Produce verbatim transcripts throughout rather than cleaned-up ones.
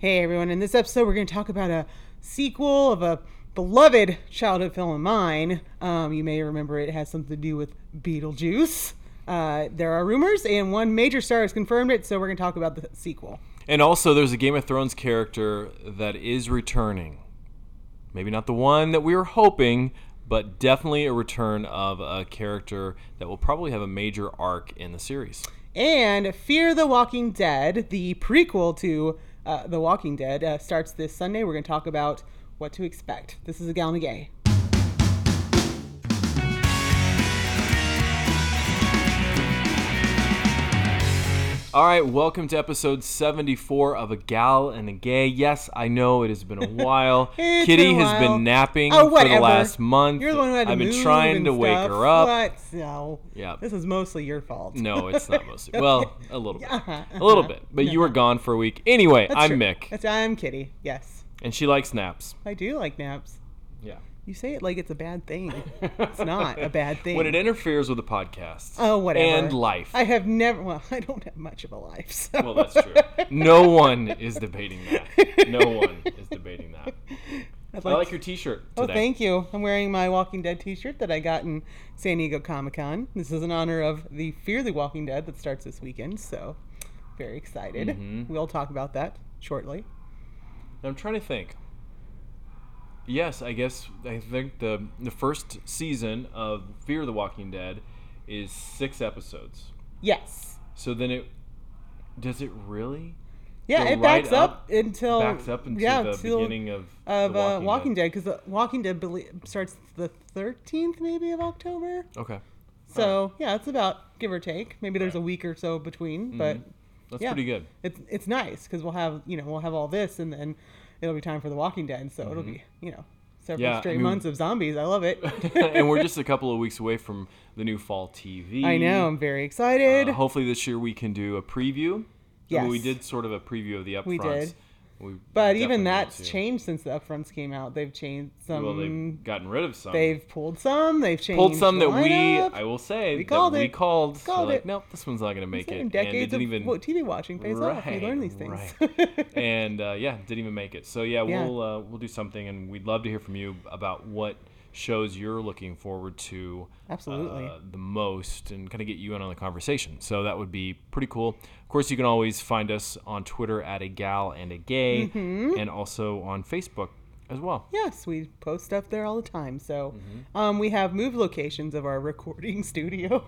Hey everyone, in this episode we're going to talk about a sequel of a beloved childhood film of mine. Um, you may remember it has something to do with Beetlejuice. Uh, there are rumors, and one major star has confirmed it, so we're going to talk about the sequel. And also, there's a Game of Thrones character that is returning. Maybe not the one that we were hoping, but definitely a return of a character that will probably have a major arc in the series. And Fear the Walking Dead, the prequel to uh, The Walking Dead, uh, starts this Sunday. We're going to talk about what to expect. This is A Gal and a Gay. All right, welcome to episode seventy-four of A Gal and a Gay. Yes, I know it has been a while. It's Kitty been a has while. been napping Oh, for whatever. the last month. You're the one who had to I've been move trying and to wake stuff. her up. What? No. Yeah. This is mostly your fault. No, it's not mostly. Well, a little bit. Uh-huh, A little uh-huh. bit. But you were gone for a week. Anyway, That's I'm true. Mick. That's, I'm Kitty. Yes. And she likes naps. I do like naps. Yeah. You say it like it's a bad thing. It's not a bad thing. When it interferes with the podcast. Oh, whatever. And life. I have never, well, I don't have much of a life. So. Well, that's true. No one is debating that. No one is debating that. I'd I like your t-shirt Oh, today. thank you. I'm wearing my Walking Dead t-shirt that I got in San Diego Comic-Con. This is in honor of the Fear the Walking Dead that starts this weekend, so very excited. Mm-hmm. We'll talk about that shortly. I'm trying to think. Yes, I guess I think the the first season of Fear the Walking Dead is six episodes. Yes. So then it does it really? Yeah, go it backs right up, until backs up into yeah, the till, beginning of of the uh, Walking, Walking Dead. Dead, because the Walking Dead belie- starts the thirteenth maybe of October. Okay. So Right. yeah, it's about give or take. Maybe there's a week or so between, but That's yeah, pretty good. It's it's nice because we'll have you know we'll have all this, and then it'll be time for The Walking Dead. So it'll be you know several Yeah, straight I mean- months of zombies. I love it. And we're just a couple of weeks away from the new fall T V. I know. I'm very excited. Uh, hopefully this year we can do a preview. I mean, we Yes. did sort of a preview of the upfronts. We did. We but definitely even need that's to. changed since the upfronts came out. They've changed some. Well, they've gotten rid of some. They've pulled some. They've changed. pulled some the that we, lineup. I will say, We that called we it. called. Called We're like, it. nope, this one's not going to make it. Saying And it decades didn't of even. what T V watching pays off. You Right, learn these things. right. and uh, yeah, didn't even make it. So yeah, Yeah. we'll uh, we'll do something, and we'd love to hear from you about what shows you're looking forward to Absolutely. uh, the most, and kind of get you in on the conversation. So that would be pretty cool. Of course, you can always find us on Twitter at A Gal and a Gay, Mm-hmm. and also on Facebook as well. Yes, we post stuff there all the time. So Mm-hmm. um, we have moved locations of our recording studio.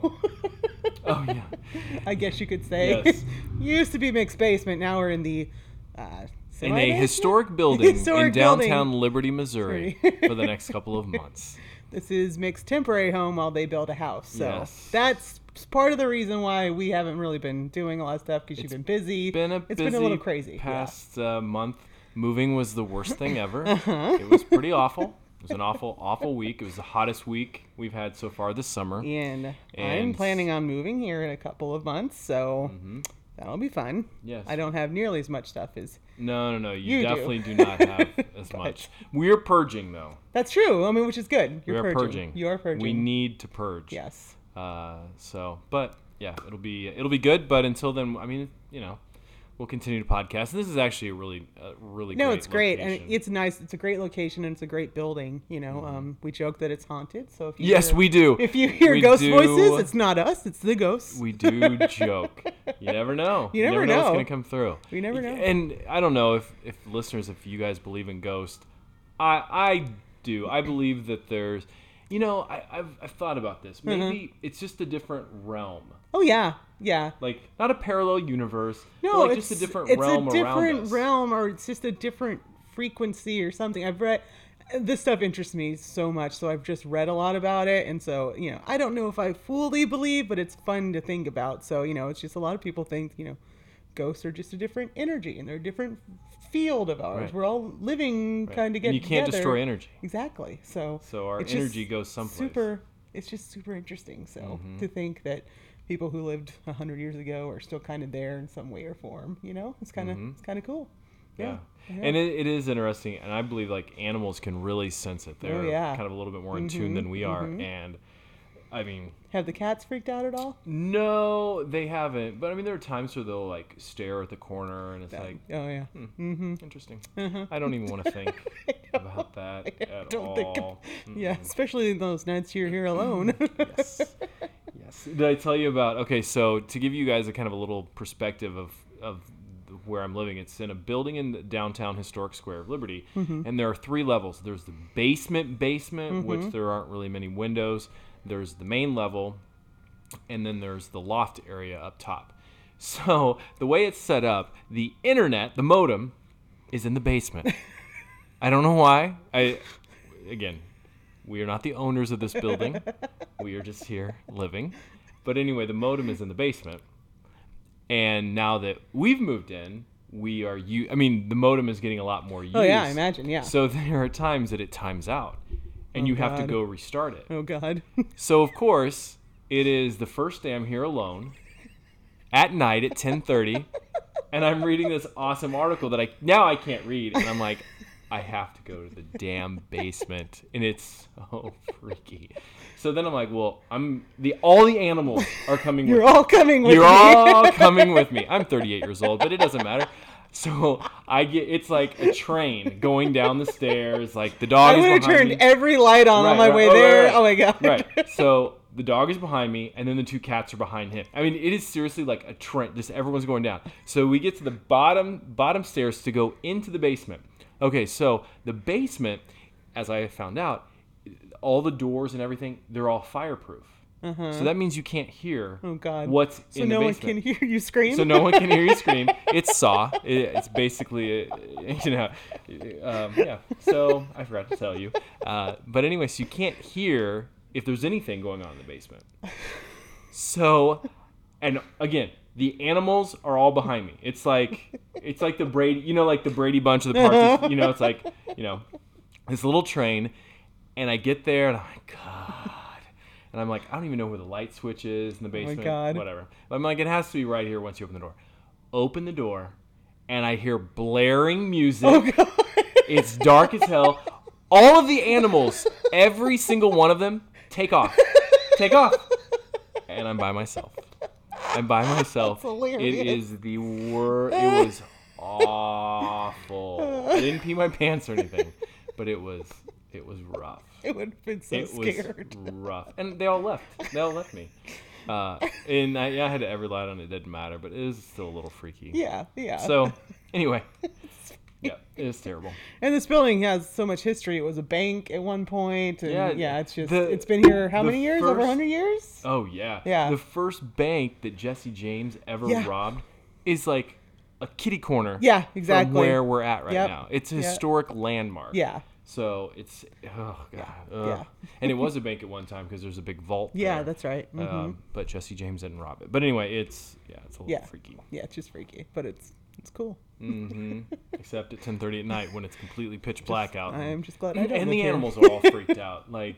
Oh yeah. I guess you could say. Yes. Used to be Mick's basement. Now we're in the uh, In a semi-basement? historic building Historic in downtown building. Liberty, Missouri, Missouri. for the next couple of months. This is Mick's temporary home while they build a house. So Yes. that's part of the reason why we haven't really been doing a lot of stuff because you've been busy. Been a it's busy been a little crazy. past uh, month. Moving was the worst thing ever. Uh-huh. It was pretty awful. It was an awful, awful week. It was the hottest week we've had so far this summer. Yeah. And, I'm And- planning on moving here in a couple of months, so Mm-hmm. that'll be fun. Yes. I don't have nearly as much stuff as No, no, no. You, You do. definitely do. not have as much. We're purging, though. That's true. I mean, which is good. You're we are purging. purging. You're purging. We need to purge. Yes. Uh, so, but yeah, it'll be it'll be good. But until then, I mean, you know, we'll continue to podcast. And this is actually a really, a really No, great it's great, location. and it's nice. It's a great location, and it's a great building. You know, um, we joke that it's haunted. So if you Yes, hear, we do. If you hear We ghost do. voices, it's not us. It's the ghosts. We do joke. You never know. You never know. what's know. going to come through. We never know. And I don't know if, if listeners, if you guys believe in ghosts. I I do. I believe that there's, you know, I, I've, I've thought about this. Maybe Mm-hmm. it's just a different realm. Oh yeah, yeah. Like, not a parallel universe, No, but like it's just a different it's realm a different around us. realm, or it's just a different frequency or something. I've read this stuff interests me so much, so I've just read a lot about it, and so you know, I don't know if I fully believe, but it's fun to think about. So you know, it's just a lot of people think you know, ghosts are just a different energy, and they're a different field of ours. Right. We're all living Right. kind of get And you can't together. destroy energy. Exactly. So So our it's just energy goes someplace. Super. It's just super interesting. So Mm-hmm. to think that people who lived a hundred years ago are still kind of there in some way or form, you know, it's kind of it's kind of cool. Yeah. Yeah. And it, it is interesting, and I believe like animals can really sense it. They're Oh, yeah. kind of a little bit more in tune than we are. And I mean, Have the cats freaked out at all? no, they haven't. But I mean, there are times where they'll like stare at the corner, and it's like, Oh yeah. hmm, Mm-hmm. interesting. Uh-huh. I don't even want to think about that at Don't all. think of- Yeah, especially those nights you're here alone. Yes. Yes. Did I tell you about? Okay, so to give you guys a kind of a little perspective of of where I'm living, it's in a building in the downtown historic Square of Liberty, Mm-hmm. and there are three levels. There's the basement basement, Mm-hmm. which there aren't really many windows. There's the main level, and then there's the loft area up top. So the way it's set up, the internet, the modem, is in the basement. I don't know why. I again, we are not the owners of this building. We are just here living. But anyway, the modem is in the basement. And now that we've moved in, we are u- I mean, the modem is getting a lot more use. Oh yeah, I imagine. Yeah. So there are times that it times out, and Oh, you have to God. go restart it. Oh God. So of course, it is the first day I'm here alone at night at ten thirty, and I'm reading this awesome article that I now I can't read, and I'm like, I have to go to the damn basement, and it's so freaky. So then I'm like, well, I'm the all the animals are coming. You're with all coming with You're me. all coming with me. I'm thirty-eight years old, but it doesn't matter. So I get it's like a train going down the stairs. Like the dog I is would have behind turned me. every light on on Right, my right. way Oh, right, there. right. Oh my God. Right. So the dog is behind me, and then the two cats are behind him. I mean, it is seriously like a trend. Just everyone's going down. So we get to the bottom bottom stairs to go into the basement. Okay, so the basement, as I found out, all the doors and everything, they're all fireproof. Uh-huh. So that means you can't hear Oh God. what's So in no the one basement. can hear you scream. So no one can hear you scream. It's Saw. It, it's basically, a, you know, um, yeah. So I forgot to tell you. Uh, but anyway, so you can't hear if there's anything going on in the basement. So, and again, the animals are all behind me. It's like, it's like the Brady, you know, like the Brady Bunch of the park. You know, it's like, you know, this little train, and I get there and I'm like, God. And I'm like, I don't even know where the light switch is in the basement. God. Whatever. But I'm like, it has to be right here once you open the door. Open the door, and I hear blaring music. Oh God. It's dark as hell. All of the animals, every single one of them, take off. Take off. And I'm by myself. I'm by myself. That's hilarious. It is the worst. It was awful. I didn't pee my pants or anything, but it was it was rough. It would have been so It scared. was rough, and they all left. They all left me, uh, and I, yeah, I had every light on. It didn't matter, but it was still a little freaky. Yeah, yeah. So, anyway, yeah, it was terrible. And this building has so much history. It was a bank at one point, and Yeah, yeah, it's just the- it's been here how the many years? Over first- one hundred years? Oh yeah, Yeah. The first bank that Jesse James ever Yeah. robbed is like a kitty corner. Yeah, exactly. From where we're at right Yep. now, it's a Yep. historic landmark. Yeah. So it's oh god, ugh. Yeah. And it was a bank at one time because there's a big vault. Yeah, there. that's right. Mhm. Um, but Jesse James didn't rob it. But anyway, it's yeah, it's a little Yeah. freaky. Yeah, it's just freaky, but it's it's cool. hmm Except at ten thirty at night when it's completely pitch black out. I'm just glad I don't and live the here. animals are all freaked out. Like,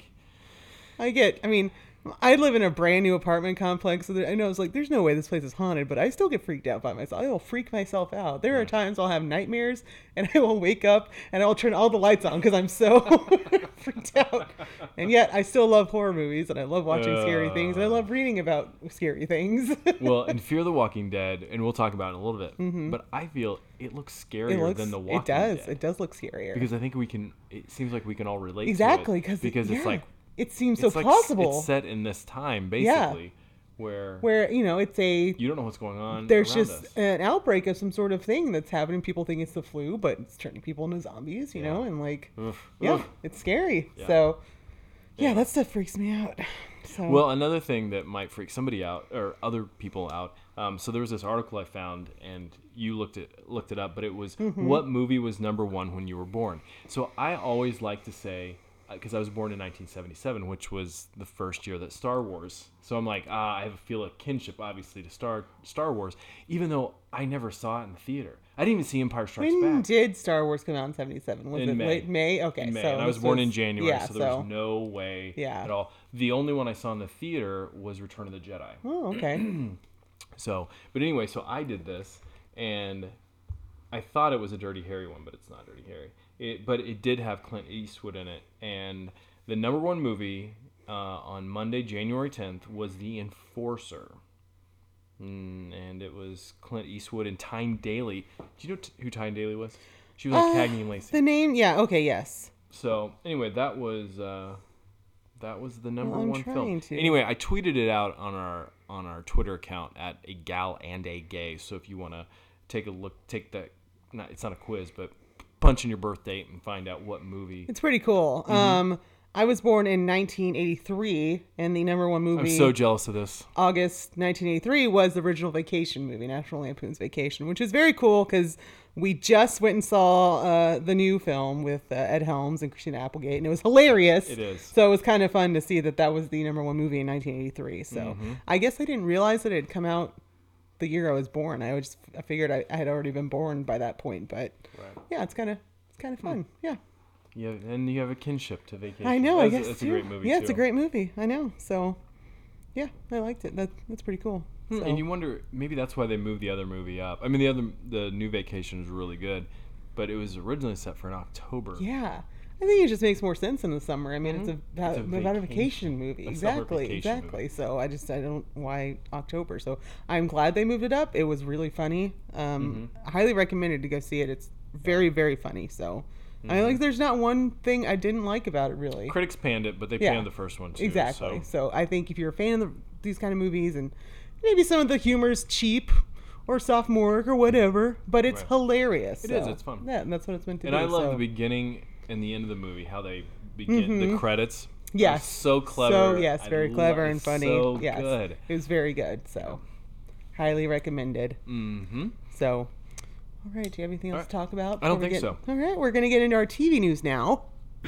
I get. I mean, I live in a brand new apartment complex, so that I know it's like there's no way this place is haunted, but I still get freaked out by myself. I will freak myself out. There are times I'll have nightmares, and I will wake up and I will turn all the lights on because I'm so freaked out. And yet, I still love horror movies, and I love watching scary things, and I love reading about scary things. well, in Fear the Walking Dead, and we'll talk about it in a little bit. But I feel it looks scarier it looks. than the Walking It does. Dead. It does look scarier. Because I think we can. It seems like we can all relate. exactly to it because because it's like it seems so it's like plausible. it's set in this time Yeah. basically, where where you know it's a you don't know what's going on. there's around just us. an outbreak of some sort of thing that's happening. People think it's the flu, but it's turning people into zombies, you Yeah. know, and like, Oof. yeah, Oof. it's scary. Yeah. So, yeah, Yeah. that stuff freaks me out. So, Well, another thing that might freak somebody out or other people out. Um, so there was this article I found, and you looked it looked it up, but it was Mm-hmm. what movie was number one when you were born. So I always like to say, because I was born in nineteen seventy-seven, which was the first year that Star Wars. So I'm like, ah, I have a feel a kinship, obviously, to Star Star Wars, even though I never saw it in the theater. I didn't even see Empire Strikes when Back. did Star Wars come out in seventy-seven? Was In it May. late May? Okay, in May, so and I was this born in January, yeah, so there was no way Yeah. at all. The only one I saw in the theater was Return of the Jedi. Oh, okay. So, but anyway, so I did this, and I thought it was a Dirty Harry one, but it's not Dirty Harry. It, but it did have Clint Eastwood in it, and the number one movie uh, on Monday, January tenth, was The Enforcer. Mm, and it was Clint Eastwood and Tyne Daly. Do you know t- who Tyne Daly was? She was like Uh, Cagney and Lacey. The name? Yeah, okay, yes. So, anyway, that was uh, that was the number Well, I'm one film. trying to. Anyway, I tweeted it out on our on our Twitter account at a gal and a gay. So if you want to take a look, take that. Not it's not a quiz, but punch in your birth date and find out what movie. It's pretty cool. Mm-hmm. Um, I was born in nineteen eighty-three, and the number one movie. I'm so jealous of this. August nineteen eighty-three was the original Vacation movie, National Lampoon's Vacation, which is very cool because we just went and saw uh, the new film with uh, Ed Helms and Christina Applegate, and it was hilarious. It is. So it was kind of fun to see that that was the number one movie in nineteen eighty-three. So Mm-hmm. I guess I didn't realize that it had come out the year I was born. I was I figured I, I had already been born by that point, but Right. yeah, it's kind of it's kind of fun. Hmm. Yeah. Yeah, and you have a kinship to Vacation. I know. I That's, guess that's too. a great movie. Yeah, too. it's a great movie. I know. So, yeah, I liked it. That that's pretty cool. Hmm, So, And you wonder, maybe that's why they moved the other movie up. I mean, the other, the new Vacation was really good, but it was originally set for an October. yeah, I think it just makes more sense in the summer. I mean, Mhm. it's a about, It's a about a vacation- vacation movie. a summer Exactly. vacation Exactly. movie. So I just I don't why October. So I'm glad they moved it up. It was really funny. Um, Mm-hmm. highly recommended to go see it. It's very very funny. So. I Mm-hmm. like. There's not one thing I didn't like about it, really. Critics panned it, but they Yeah. panned the first one too. Exactly. So. So I think if you're a fan of the, these kind of movies, and maybe some of the humor's cheap or sophomoric or whatever, but it's Right. hilarious. It so, is, it's fun. Yeah, and that's what it's meant to And do. I love so. the beginning and the end of the movie, how they begin the credits. They're Yes. so clever. So yes, I very love- clever and it's funny. So yes, good. it was very good. So highly recommended. Mm-hmm. So. All right, do you have anything else All right. to talk about? I don't before we think get- so. All right, we're going to get into our T V news now.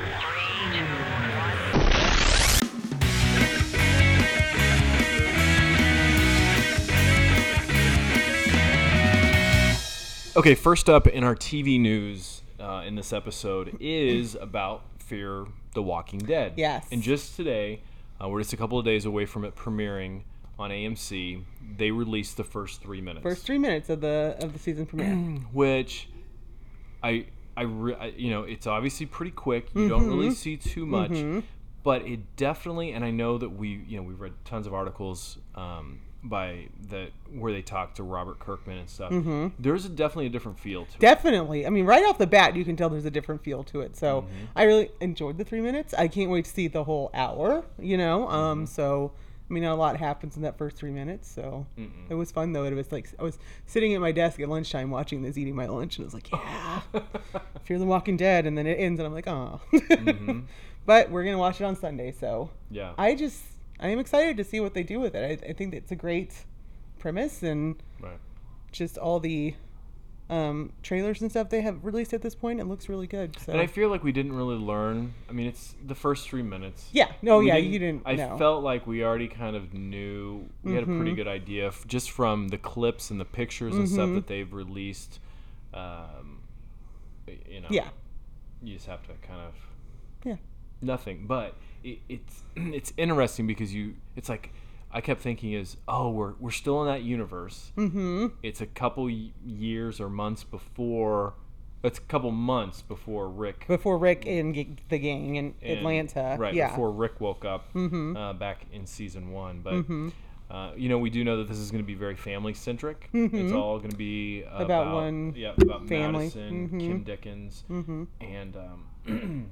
Okay, first up in our T V news uh, in this episode is about Fear the Walking Dead. Yes. And just today, uh, we're just a couple of days away from it premiering on A M C. They released the first three minutes. First three minutes of the of the season premiere. Which I, I, re- I, you know, it's obviously pretty quick. You don't really see too much, but it definitely, and I know that we, you know, we've read tons of articles um, by that where they talk to Robert Kirkman and stuff. There's a, definitely a different feel to it. Definitely. I mean, right off the bat, you can tell there's a different feel to it. So Mm-hmm. I really enjoyed the three minutes. I can't wait to see the whole hour, you know? Um, Mm-hmm. So, I mean, a lot happens in that first three minutes. So Mm-mm. it was fun, though. It was like, I was sitting at my desk at lunchtime watching this, eating my lunch, and I was like, yeah, Fear the Walking Dead. And then it ends, and I'm like, oh. Mhm. But we're going to watch it on Sunday. So Yeah. I just, I am excited to see what they do with it. I, I think it's a great premise, and Right. just all the um, trailers and stuff they have released at this point, it looks really good. So And I feel like we didn't really learn. I mean, it's the first three minutes. yeah, no, We yeah, you didn't. I know. felt like we already kind of knew. We had a pretty Mhm. good idea f- just from the clips and the pictures and stuff that they've released. Um, you know. Yeah. You just have to kind of. Yeah. Nothing, but it, it's it's interesting because you. It's like I kept thinking is oh we're we're still in that universe. Mm-hmm. It's a couple y- years or months before. It's a couple months before Rick. Before Rick and g- the gang in and- Atlanta. Right, Yeah. before Rick woke up Mhm. uh, back in season one. But, Mhm. uh, you know, we do know that this is going to be very family-centric. It's Mhm. all going to be about, About one yeah, about family. Madison, Mhm. Kim Dickens, Mm-hmm. and, um,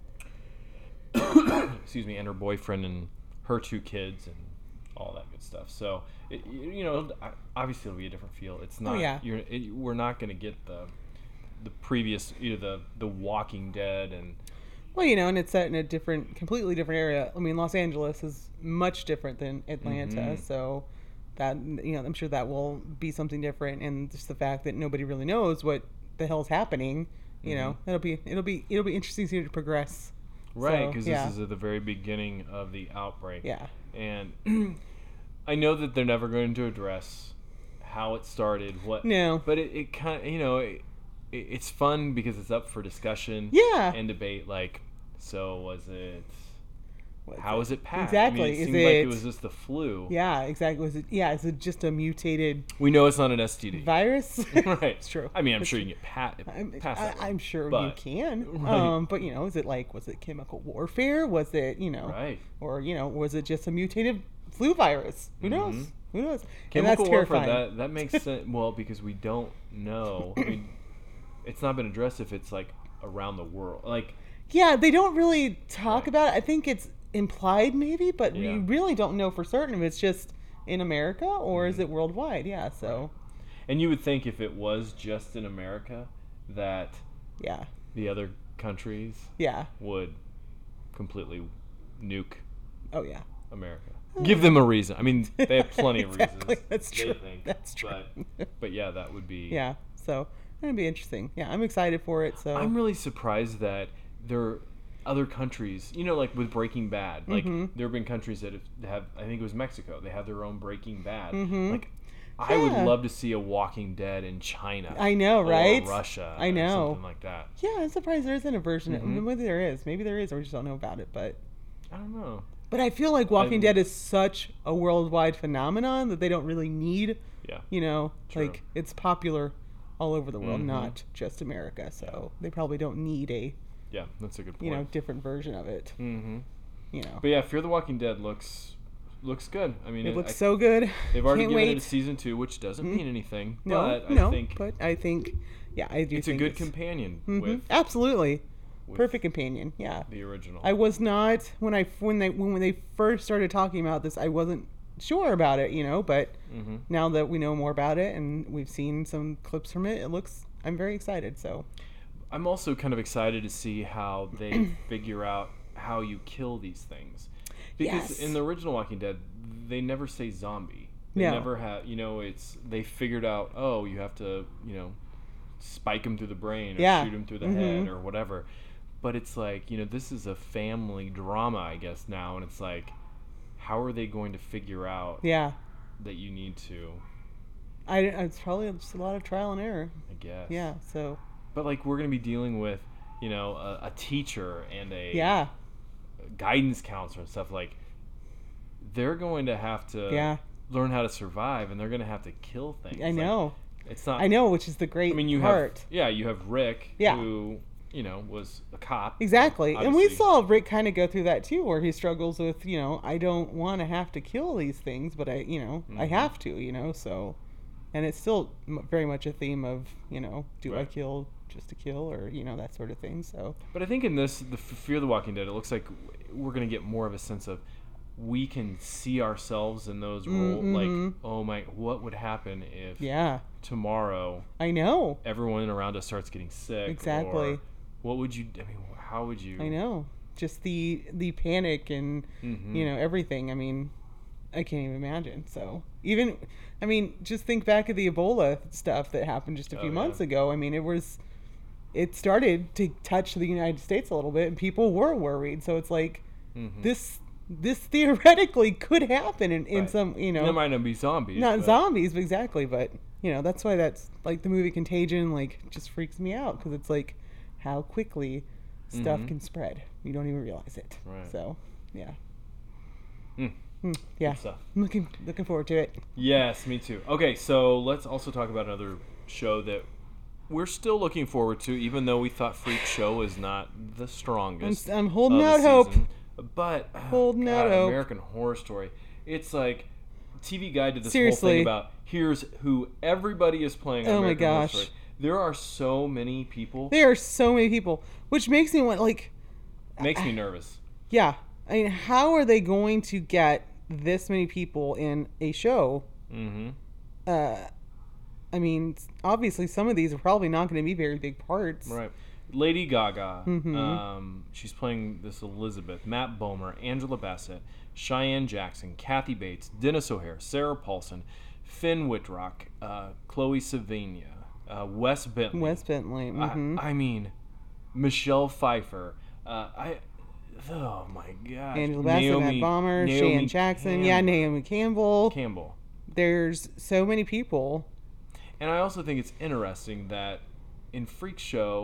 excuse me, and her boyfriend and her two kids and all that good stuff. So, it, you know, obviously it'll be a different feel. It's not, yeah. you're, it, we're not going to get the the previous, you know, the the Walking Dead and Well, you know, and it's set in a different, completely different area. I mean, Los Angeles is much different than Atlanta, Mhm. so that, you know, I'm sure that will be something different, and just the fact that nobody really knows what the hell's happening. You know, it'll be it'll be it'll be interesting to see it progress. right So, because yeah. this is at the very beginning of the outbreak. Yeah. And I know that they're never going to address how it started, what. No. But it, it kind of, you know, it, it, it's fun because it's up for discussion. Yeah. And debate. Like, so was it What how is it passed? Exactly. I mean, it is seemed it, like it was just the flu. Yeah, exactly. Was it? Yeah, is it just a mutated We know it's not an S T D. virus? Right. It's true. I mean, I'm It's sure true. you can get pat, I'm, past that I, one. I'm sure you But- can. Right. Um, but you know, is it like was it chemical warfare? Was it you know, Right. or you know, was it just a mutated flu virus? Who knows? Mhm. Who knows? Chemical and that's warfare, terrifying. that, that makes sense. Well, because we don't know. I mean, it's not been addressed if it's like around the world. Like, Yeah, they don't really talk Right. about it. I think it's implied maybe, but Yeah. we really don't know for certain if it's just in America or is Mhm. it worldwide. Yeah, so and you would think if it was just in America that yeah, the other countries yeah. would completely nuke Oh yeah. America. Give them a reason. I mean, they have plenty of Exactly, reasons. that's they true, think, that's true. But, but yeah, that would be. Yeah, so it'll be interesting. Yeah, I'm excited for it. So I'm really surprised that there are other countries, you know, like with Breaking Bad. Like, Mhm. there have been countries that have, have, I think it was Mexico, they have their own Breaking Bad. Mhm. Like, I would Yeah. love to see a Walking Dead in China. I know, right? Or Russia. I Or know. something like that. yeah, I'm surprised there isn't a version. of Mhm. Maybe there is. Maybe there is, or we just don't know about it. But I don't know. but I feel like Walking I'm- Dead is such a worldwide phenomenon that they don't really need. Yeah. You know, True. like it's popular all over the world, Mhm. not just America. So they probably don't need a Yeah, that's a good point. you know different version of it. Mm-hmm. You know, But yeah, Fear the Walking Dead looks looks good. I mean, it looks I, so good. they've already Can't given wait. it a season two, which doesn't mean anything. No, but no, I think but I think, yeah, I do it's a think good companion Mhm. with, Absolutely, with perfect companion. Yeah, the original. I was not when I when they when they first started talking about this, I wasn't sure about it, you know. But mm-hmm. now that we know more about it and we've seen some clips from it, it looks. I'm very excited. So I'm also kind of excited to see how they figure out how you kill these things. Because Yes. in the original Walking Dead, they never say zombie. They No. never have, you know, it's, they figured out, oh, you have to, you know, spike them through the brain or Yeah. shoot them through the Mhm. head or whatever. But it's like, you know, this is a family drama, I guess, now. And it's like, how are they going to figure out yeah, that you need to, I it's probably just a lot of trial and error. I guess. Yeah. So But like, we're going to be dealing with, you know, a, a teacher and a yeah, guidance counselor and stuff. Like, they're going to have to yeah, learn how to survive, and they're going to have to kill things. I Like, know. it's not. I know, which is the great I mean, you part. have yeah, you have Rick, Yeah. who you know was a cop. Exactly. And we obviously. saw Rick kind of go through that too, where he struggles with, you know, I don't want to have to kill these things, but I, you know, I Mhm. have to, you know, so. And it's still m- very much a theme of, you know, do I Right. kill just to kill or, you know, that sort of thing. So, But I think in this, the F- Fear the Walking Dead, it looks like we're going to get more of a sense of we can see ourselves in those roles. Mhm. Like, oh my, what would happen if yeah, tomorrow I know. everyone around us starts getting sick? Exactly. Or what would you? I mean, how would you? I know. Just the the panic and, Mhm. you know, everything. I mean, I can't even imagine. So, even, I mean, just think back at the Ebola stuff that happened just a Oh, few yeah. months ago. I mean, it was, it started to touch the United States a little bit, and people were worried. So it's like, Mhm. this this theoretically could happen in, in Right. some, you know, There might not be zombies. not but- zombies, but exactly. But, you know, that's why that's like the movie Contagion, like, just freaks me out because it's like how quickly stuff Mhm. can spread. You don't even realize it. Right. So, yeah. Mm. Hmm, yeah. Good stuff. I'm looking looking forward to it. Yes, me too. Okay, so let's also talk about another show that we're still looking forward to, even though we thought Freak Show is not the strongest. I'm- I'm holding of the out hope. season. But oh, Holding out God, hope. American Horror Story. It's like T V Guide did this whole Seriously. thing about here's who everybody is playing on Oh my American Horror gosh. Story. There are so many people. There are so many people, which makes me want like, Makes me nervous. yeah. I mean, how are they going to get this many people in a show? Mm-hmm. Uh, I mean, obviously, some of these are probably not going to be very big parts. Right. Lady Gaga. Mhm. Um, she's playing this Elizabeth. Matt Bomer, Angela Bassett, Cheyenne Jackson, Kathy Bates, Dennis O'Hare, Sarah Paulson, Finn Whitrock, uh, Chloe Savigny, uh, Wes Bentley. Wes Bentley. hmm I, I mean, Michelle Pfeiffer. Uh, I. Oh my gosh. Angela Bassett, Matt Bomber, Naomi Cheyenne Jackson. Yeah, Campbell. Naomi Campbell. Campbell. There's so many people. And I also think it's interesting that in Freak Show,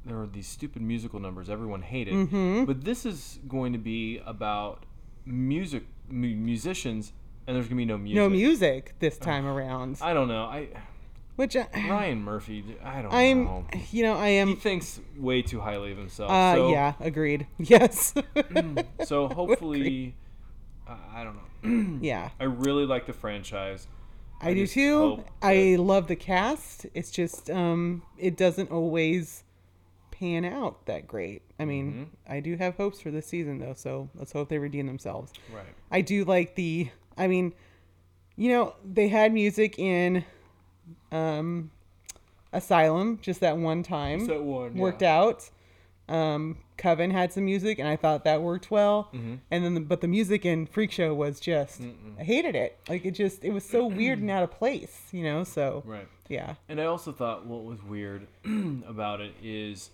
there were these stupid musical numbers everyone hated. Mm-hmm. But this is going to be about music mu- musicians, and there's going to be no music. No music this time around. I don't know. I Which I, Ryan Murphy, I don't I'm, know. you know, I He am. thinks way too highly of himself. Uh, so, yeah, agreed. Yes. So hopefully, I I don't know. Yeah, I really like the franchise. I, do just too. hope I love the cast. It's just, um, it doesn't always pan out that great. I mean, Mm-hmm. I do have hopes for this season though, so let's hope they redeem themselves. Right. I do like the. I mean, you know, they had music in. Um, Asylum, just that one time, Just that one, worked yeah. out. Um, Coven had some music, and I thought that worked well. Mm-hmm. And then, the, but the music in Freak Show was just, I hated it. Like it just, it was so weird and out of place, you know. So Right. yeah, And I also thought what was weird about it is,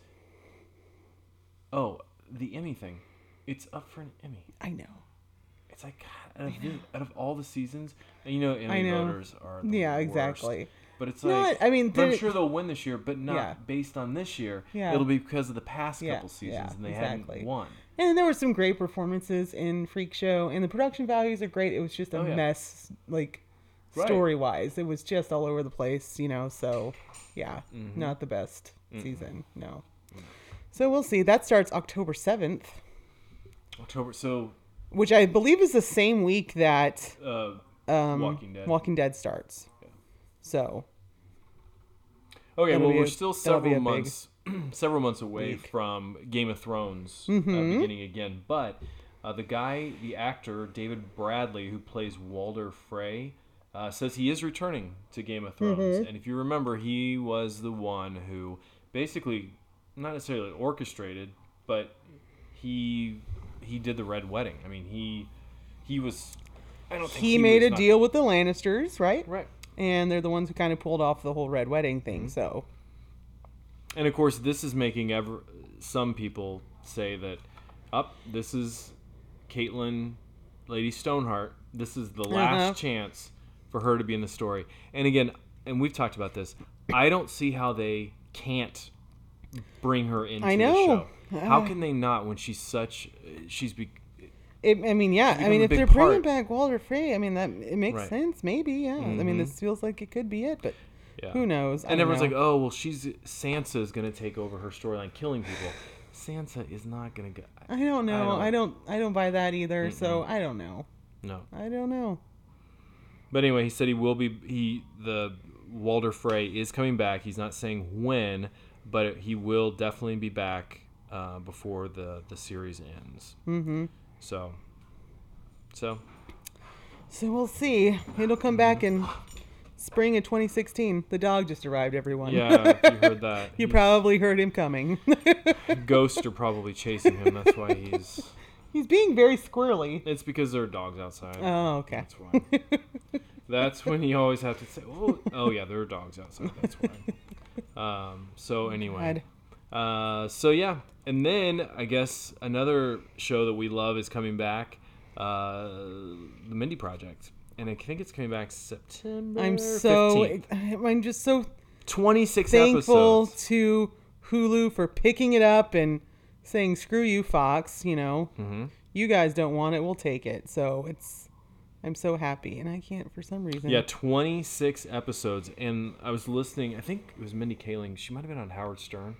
oh, the Emmy thing. It's up for an Emmy. I know. It's like, God, out of, the, out of all the seasons, and you know Emmy I know. voters are the Yeah, worst. exactly. But it's No, like, I mean, but I'm the- sure they'll win this year, but not Yeah. based on this year. Yeah. It'll be because of the past Yeah, couple seasons, yeah, and they exactly. hadn't won. And there were some great performances in Freak Show, and the production values are great. It was just a Oh, yeah. mess, like Right. story wise. It was just all over the place, you know. So, yeah, Mm-hmm. not the best season. No. So we'll see. That starts October seventh, October, so which I believe is the same week that uh, um, Walking Dead. Walking Dead starts. Yeah. So Okay, That'll well, be we're a- still that'll be several a big months, several months away week. from Game of Thrones uh, Mhm. beginning again. But uh, the guy, the actor David Bradley, who plays Walder Frey, uh, says he is returning to Game of Thrones. Mm-hmm. And if you remember, he was the one who basically, not necessarily orchestrated, but he he did the Red Wedding. I mean, he he was. I don't think he, he made was a not- deal with the Lannisters, right? Right. And they're the ones who kind of pulled off the whole Red Wedding thing. So And of course, this is making ever some people say that, up, this is Caitlin, Lady Stoneheart. This is the last Uh-huh. chance for her to be in the story. And again, and we've talked about this. I don't see how they can't bring her into I the know. show. How Uh. can they not when she's such? She's be, It, I mean, yeah. I become mean, a if big they're bringing part. back Walter Frey, I mean, that it makes Right. sense. Maybe, yeah. I mean, Mhm. this feels like it could be it, but yeah. who knows? I And don't everyone's know. like, oh well, she's Sansa is gonna take over her storyline, killing people. Sansa is not gonna go. I don't know. don't- I don't. I don't buy that either. So I don't know. No. I don't know. But anyway, he said he will be. He the Walder Frey is coming back. He's not saying when, but he will definitely be back uh, before the the series ends. Mm-hmm. So, so So we'll see. It'll come back in spring of twenty sixteen. The dog just arrived. Everyone. yeah, if you heard that. You he's- probably heard him coming. Ghosts are probably chasing him. That's why he's. He's being very squirrely. It's because there are dogs outside. Oh, okay. That's why. That's when you always have to say, "Oh, oh yeah, there are dogs outside." That's why. Um. So anyway. Uh. So yeah, and then I guess another show that we love is coming back. Uh, the Mindy Project, and I think it's coming back September. I'm so. fifteenth. I'm just so twenty-six thankful episodes. to Hulu for picking it up and saying, "Screw you, Fox." You know, Mm-hmm. you guys don't want it, we'll take it. So it's. I'm so happy, and I can't for some reason. Yeah, twenty-six episodes, and I was listening. I think it was Mindy Kaling. She might have been on Howard Stern,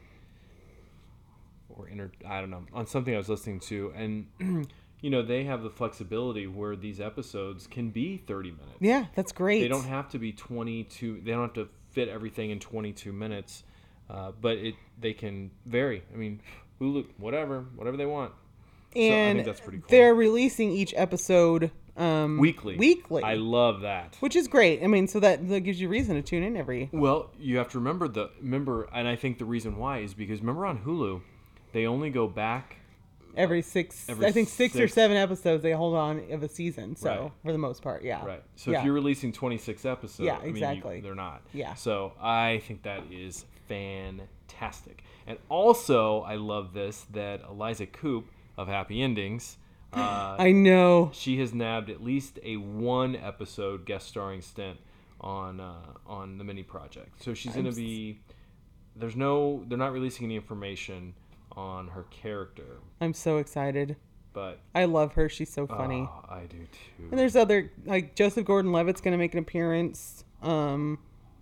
or inter. I don't know, on something I was listening to, and you know they have the flexibility where these episodes can be thirty minutes. Yeah, that's great. They don't have to be twenty-two. They don't have to fit everything in twenty-two minutes, uh, but it they can vary. I mean, Hulu, whatever, whatever they want. So I and think that's pretty cool. they're releasing each episode um, Weekly. Weekly. I love that. which is great. I mean, so that, that gives you reason to tune in every. Well, you have to remember the remember, and I think the reason why is because remember on Hulu, they only go back. Every six, Every I think six, or six- seven episodes they hold on of a season. So Right. for the most part, yeah. Right. So yeah. if you're releasing twenty-six episodes, Yeah, I mean, you- exactly. they're not. Yeah. So I think that is fantastic, and also I love this that Eliza Coop of Happy Endings. Uh, I know. she has nabbed at least a one episode guest starring stint on uh, on the mini project. So she's going to I'm s- be there's no, they're not releasing any information on her character, I'm so excited. but I love her. She's so funny. oh, I do too. And there's other, like Joseph Gordon-Levitt's going to make an appearance. Um,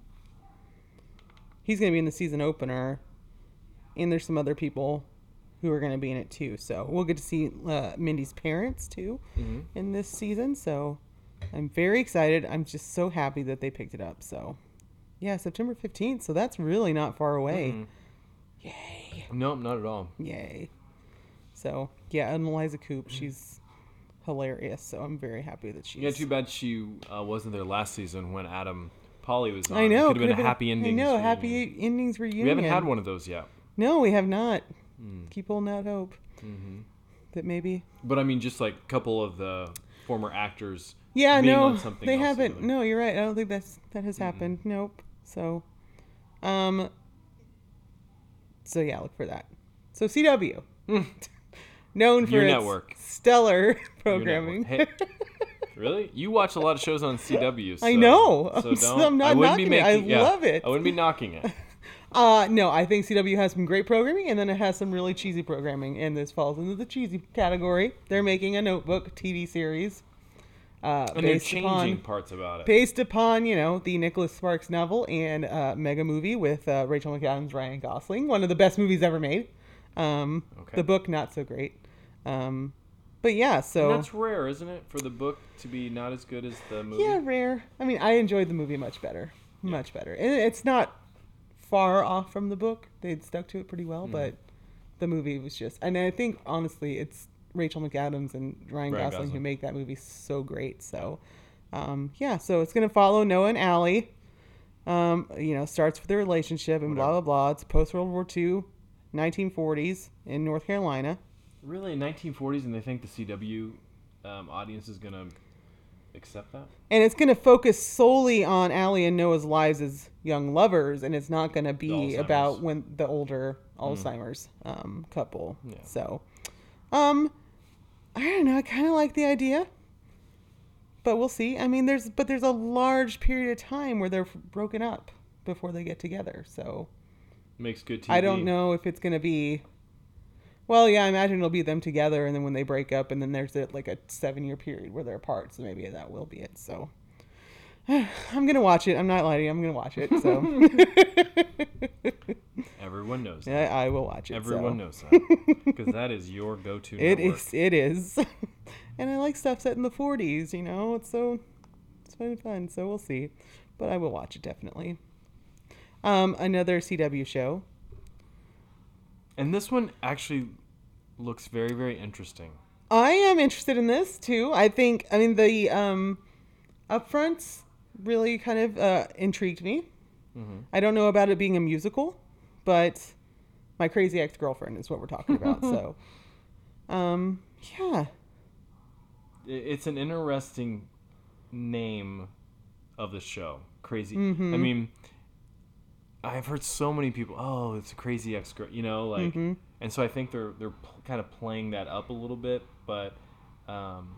he's going to be in the season opener. And there's some other people who are going to be in it too. So we'll get to see uh, Mindy's parents too Mhm. in this season. So I'm very excited. I'm just so happy that they picked it up. So yeah, September fifteenth. So that's really not far away. Mhm. Yay. Nope, not at all. Yay. So yeah, and Eliza Coop, she's hilarious. So I'm very happy that she's. Yeah, too bad she uh, wasn't there last season when Adam Polly was on. I know. It could have been a happy ending. I know, happy endings reunion. We haven't had one of those yet. No, we have not. Mm. Keep holding out hope Mm-hmm. that maybe. But I mean, just like a couple of the former actors. Yeah, being no, on something they else haven't. together. No, you're right. I don't think that's that has Mm-mm. happened. Nope. So, um. So yeah, look for that. So C W, known for Your its network. stellar Your programming. network. Hey, really? You watch a lot of shows on C W. So, I know. So I'm don't. s- I'm not I wouldn't be knocking it. I making. yeah, love it. I wouldn't be knocking it. Uh, no, I think C W has some great programming, and then it has some really cheesy programming, and this falls into the cheesy category. They're making a Notebook T V series. Uh, And they're based changing upon, parts about it. based upon, you know, the Nicholas Sparks novel and uh, mega movie with uh, Rachel McAdams, Ryan Gosling, one of the best movies ever made. Um, Okay. The book, not so great. Um, but yeah, so And that's rare, isn't it, for the book to be not as good as the movie? yeah, rare. I mean, I enjoyed the movie much better, much better. And it's not far off from the book. They'd stuck to it pretty well, Mhm. but the movie was just. And I think honestly, it's Rachel McAdams and Ryan, Ryan Gosling, who Gosling. make that movie so great. So, um, yeah. So it's gonna follow Noah and Allie. Um, you know, starts with their relationship and blah Whatever. blah blah. It's post World War Two, nineteen forties in North Carolina. Really, nineteen forties, and they think the C W um, audience is gonna accept that? And it's going to focus solely on Allie and Noah's lives as young lovers, and it's not going to be Alzheimer's. about when the older Alzheimer's um, couple. Yeah. So, um, I don't know. I kind of like the idea, but we'll see. I mean, there's but there's a large period of time where they're broken up before they get together. So Makes good T V. I don't know if it's going to be. Well, yeah, I imagine it'll be them together, and then when they break up, and then there's a, like a seven-year period where they're apart. So maybe that will be it. So I'm gonna watch it. I'm not lying. I'm gonna watch it. So Everyone knows that. yeah, I will watch it. Everyone so. knows that. Because that is your go-to It network. is. It is. And I like stuff set in the forties. You know, it's so it's fun fun. So we'll see, but I will watch it definitely. Um, another C W show. And this one actually looks very, very interesting. I am interested in this too. I think. I mean, the um, upfronts really kind of uh, intrigued me. Mm-hmm. I don't know about it being a musical, but My Crazy Ex-Girlfriend is what we're talking about. So, um, yeah. It's an interesting name of the show. Crazy. Mhm. I mean, I've heard so many people, oh, it's a crazy ex-girl, you know, like, Mhm. and so I think they're they're p- kind of playing that up a little bit, but um,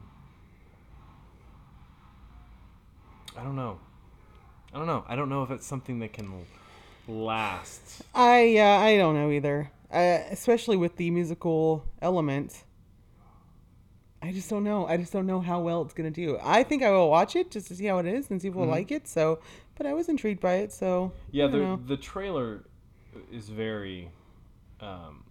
I don't know. I don't know. I don't know if it's something that can last. I uh, I don't know either. Uh, especially with the musical element. I just don't know. I just don't know how well it's gonna do. I think I will watch it just to see how it is and see if we'll Mhm. like it. So, but I was intrigued by it. So Yeah, I don't the know. the trailer is very, um,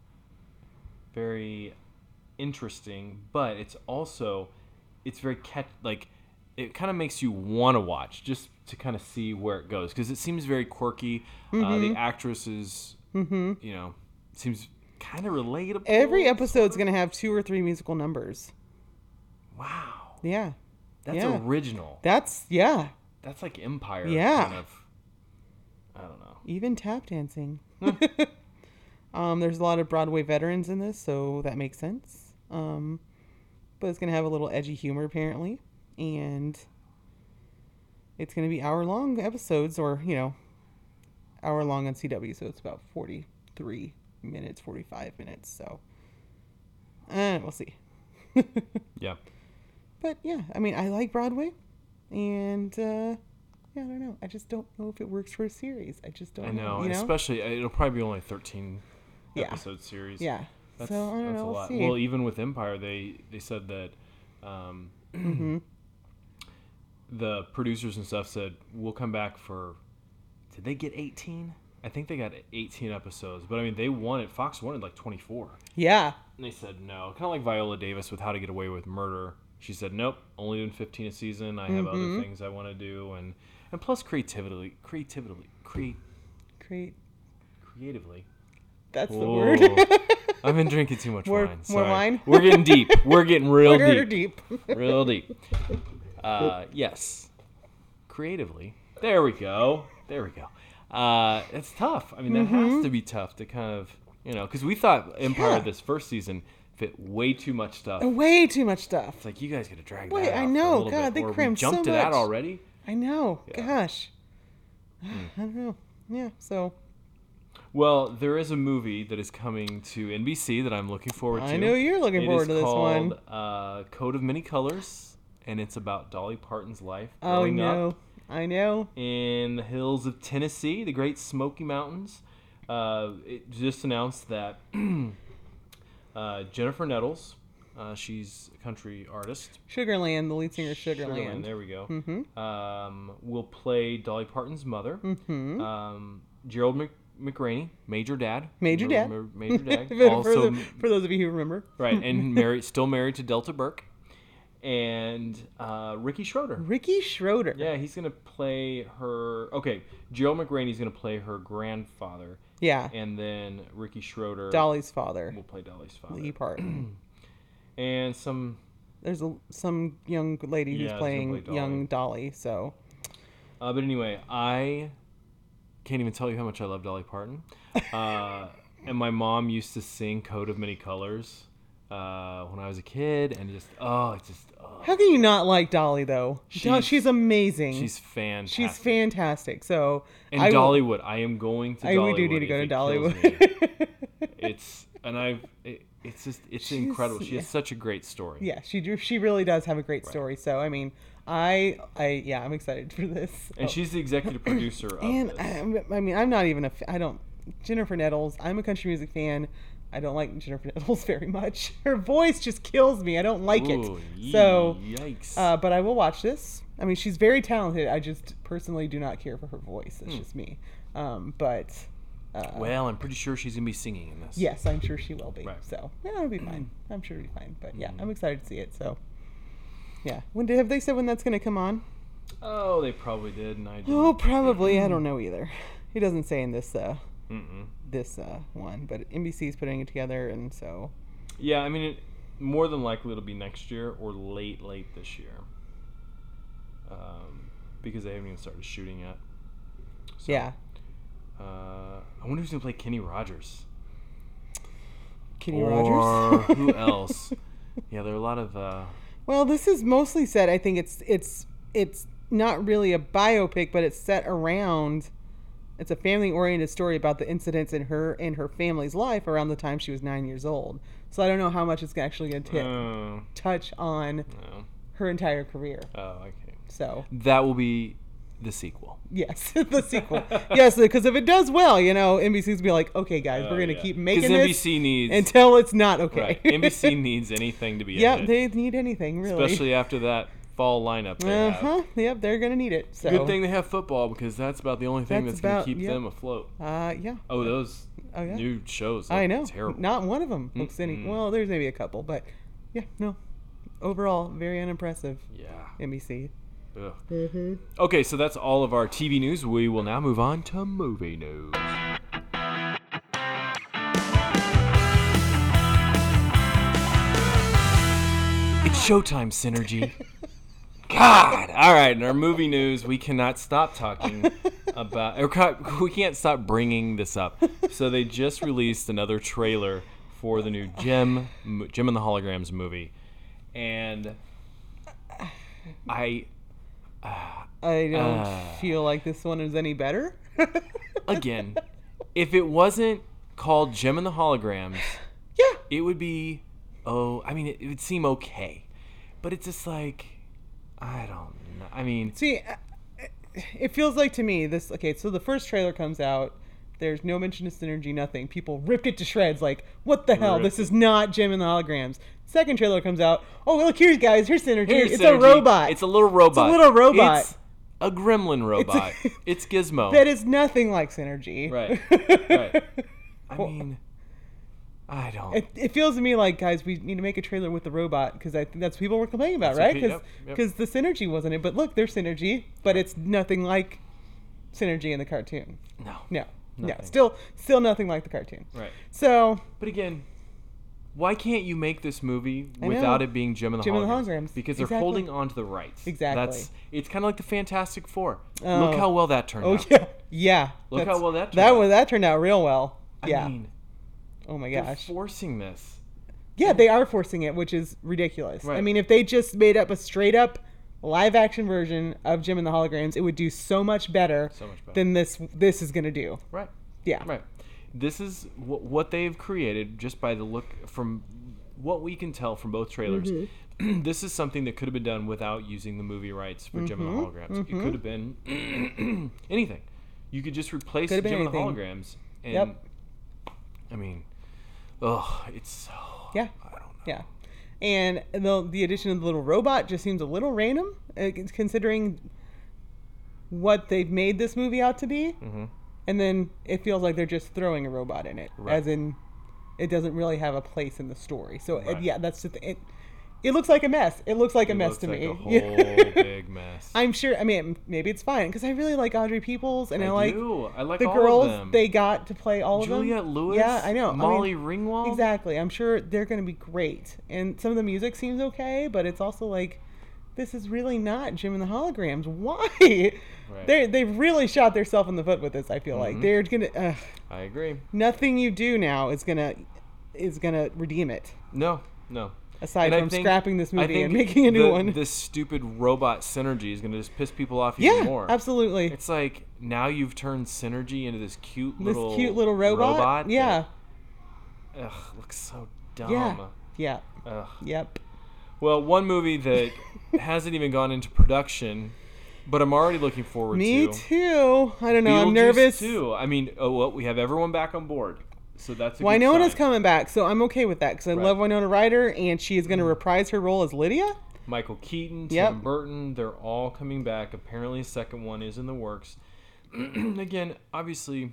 very interesting, but it's also it's very catch like it kind of makes you want to watch just to kind of see where it goes because it seems very quirky. Uh, the actress is, Mm-hmm. you know, seems kind of relatable. Every episode's gonna have two or three musical numbers. Wow, Yeah, that's Yeah. original. that's yeah. That's like Empire. Yeah. Kind of. I don't know. Even tap dancing. um, there's a lot of Broadway veterans in this, so that makes sense. Um, but it's gonna have a little edgy humor apparently, and it's gonna be hour long episodes, or you know, hour long on C W, so it's about forty-three minutes, forty-five minutes. So, uh, we'll see. Yeah. But yeah, I mean, I like Broadway, and uh, yeah, I don't know. I just don't know if it works for a series. I just don't I know, know. You know? especially it'll probably be only thirteen Yeah. episode series. Yeah. That's, so I don't that's know. a We'll lot. see. Well, even with Empire, they they said that um, mm-hmm. the producers and stuff said we'll come back for. Did they get eighteen? I think they got eighteen episodes, but I mean they wanted Fox wanted like twenty-four. Yeah. And they said no. Kind of like Viola Davis with How to Get Away with Murder. She said nope, only doing fifteen a season. I have mm-hmm. other things I want to do, and and plus creativity, creativity, create, Create. creatively. That's the Whoa. word. I've been drinking too much more, wine. More Sorry. wine? We're getting deep. We're getting real We're deep. deep. Real deep. Uh, yes. Creatively. There we go. There we go. Uh, it's tough. I mean, that mm-hmm. has to be tough to kind of, you know, because we thought Empire Yeah. this first season fit way too much stuff. Way too much stuff. It's like, you guys got to drag Wait, that out I for a know. little God, bit, they or we crammed so jumped to that much. already. I know. Yeah. Gosh. I don't know. Yeah, so. Well, there is a movie that is coming to N B C that I'm looking forward to. I know you're looking It forward is to this one. called uh, Coat of Many Colors, and it's about Dolly Parton's life Oh, growing no. up I know. in the hills of Tennessee, the Great Smoky Mountains. Uh, it just announced that uh, Jennifer Nettles, uh, she's a country artist. Sugarland, the lead singer of Sugarland. Sugarland, there we go. Mm-hmm. Um, will play Dolly Parton's mother. Mm-hmm. Um, Gerald Mc, McRaney, Major Dad. Major Dad. Ma- Major Dad. for, also, the, for those of you who remember. right, and married, still married to Delta Burke. And uh, Ricky Schroeder. Ricky Schroeder. Yeah, he's going to play her... Okay, Gerald McRaney's going to play her grandfather. Yeah. And then Ricky Schroeder... Dolly's father. will play Dolly's father. Lee Parton. And some... There's a, some young lady who's Yeah, who's playing gonna play Dolly. young Dolly, so... Uh, but anyway, I can't even tell you how much I love Dolly Parton. Uh, and my mom used to sing Coat of Many Colors uh, when I was a kid. And just, oh, it's just... Oh. How can you not like Dolly, though? She's, She's- she's amazing. She's fantastic. She's fantastic. So And I will- Dollywood. I am going to I, Dollywood. we do need to if go to it kills Dollywood. me. It's and I've it, it's just it's She's- incredible. She has yeah. such a great story. yeah, she do- she really does have a great story. So I mean, I I yeah, I'm excited for this. And Oh. she's the executive producer of and this. I, I mean, I'm not even a. fa- I don't Jennifer Nettles. I'm a country music fan. I don't like Jennifer Nettles very much. Her voice just kills me. I don't like Ooh, it. So, yikes. uh, but I will watch this. I mean, she's very talented. I just personally do not care for her voice. It's Hmm. just me. Um, but uh, well, I'm pretty sure she's gonna be singing in this. yes, I'm sure she will be. Right. So yeah, it'll be fine. I'm sure it'll be fine. But yeah, Mm. I'm excited to see it. So yeah, when did, have they said when that's going to come on? Oh, they probably did, and I didn't. Oh, probably. I don't know either. He doesn't say in this uh, Mm-mm. this uh, one, but N B C is putting it together, and so Yeah, I mean, it, more than likely it'll be next year or late, late this year. Um, because they haven't even started shooting yet. So, yeah. Uh, I wonder who's gonna play Kenny Rogers. Kenny or Rogers. who else? Yeah, there are a lot of. Uh, Well, this is mostly set. I think it's it's it's not really a biopic, but it's set around. It's a family-oriented story about the incidents in her and her family's life around the time she was nine years old. So I don't know how much it's actually going to oh, touch on no. her entire career. Oh, okay. So That will be the sequel. yes, the sequel. Yes, because if it does well, you know, N B C's be like, okay, guys, Oh, we're going to yeah. keep 'Cause making N B this C needs. until it's not okay. Right. N B C needs anything to be. Yeah, a hit, they need anything really. especially after that fall lineup they Uh have. huh. Yep, they're gonna need it. So Good thing they have football because that's about the only thing That's that's, going about- to keep yep. them afloat. Uh, yeah. Oh, those Oh yeah. new shows. I look know. Terrible. Not one of them looks any. Mm-mm. Well, there's maybe a couple, but yeah, no. Overall, very unimpressive. Yeah. N B C. Ugh. Mm-hmm. Okay, so that's all of our T V news. We will now move on to movie news. It's showtime, Synergy. God! All right, in our movie news, we cannot stop talking about, or ca- we can't stop bringing this up. So they just released another trailer for the new Gem, Gem and the Holograms movie, and I, I don't Uh. feel like this one is any better. again, if it wasn't called Gem and the Holograms, Yeah. it would be, oh, I mean, it, it would seem okay, but it's just like, I don't know. I mean, See, uh, it feels like to me this. Okay, so the first trailer comes out. There's no mention of synergy, nothing. People ripped it to shreds. Like, what the hell? This is not Jim and the Holograms. Second trailer comes out. Oh, look, here's guys. Here's synergy. Here's it's synergy. a robot. It's a little robot. It's a little robot. It's a gremlin robot. It's, a, it's Gizmo. That is nothing like synergy. Right. Right. I mean, I don't. It, it feels to me like, guys, we need to make a trailer with the robot because I think that's what people were complaining about, That's right? Because yep, yep. the synergy wasn't it. But look, there's synergy, but it's nothing like synergy in the cartoon. No. No. Nothing. No. Still, still nothing like the cartoon. Right. So. But again, why can't you make this movie I without know. it being Jim and the Jim Holograms? and the Holograms. Because they're Exactly. holding on to the rights. Exactly. That's it's kind of like the Fantastic Four. Oh. Look how well that turned Oh out. yeah. Yeah. Look That's- how well that turned that out. was that turned out real well. I Yeah. mean, oh my they're gosh. forcing this. Yeah, they are forcing it, which is ridiculous. Right. I mean, if they just made up a straight up live action version of Jim and the Holograms, it would do so much better, So much better. than this this is going to do. Right. Yeah. Right. This is w- what they've created just by the look from what we can tell from both trailers. Mm-hmm. This is something that could have been done without using the movie rights for Jim and the Mm-hmm. Holograms. It could have been anything. You could just replace Could Jim have and been the anything. Holograms. And Yep. I mean, oh, it's so. Yeah. I don't know. Yeah. And the the addition of the little robot just seems a little random, uh, considering what they've made this movie out to be. Mm-hmm. And then it feels like they're just throwing a robot in it, Right. as in it doesn't really have a place in the story. So Right. it, yeah, that's just it. It looks like a mess. It looks like a It mess looks to like me. a whole big mess. I'm sure. I mean, maybe it's fine because I really like Audrey Peoples and I, I like do. I like the all girls of them. they got to play all of them. Juliette Lewis. Yeah, I know. I Molly mean, Ringwald. Exactly. I'm sure they're going to be great. And some of the music seems okay, but it's also like, this is really not Jim and the Holograms. Why? Right. They they've really shot themselves in the foot with this. I feel like Mhm. they're gonna. Uh, I agree. nothing you do now is gonna is gonna redeem it. No, no. Aside And I from think- scrapping this I movie and think making a new the- one. This stupid robot synergy is going to just piss people off even Yeah, more. absolutely. It's like now you've turned synergy into this cute This little cute little robot. yeah. that, ugh, looks so dumb. Yeah. Yeah. Ugh. Yep. Well, one movie that hasn't even gone into production, but I'm already looking forward Me to. too. I don't know. I'm Beetlejuice nervous. too. I mean, oh well, we have everyone back on board, so that's a good Winona's sign. coming back, so I'm okay with that because I Right. love Winona Ryder, and she is going to reprise her role as Lydia. Michael Keaton, Tim Yep. Burton, they're all coming back. Apparently, a second one is in the works. Again, obviously,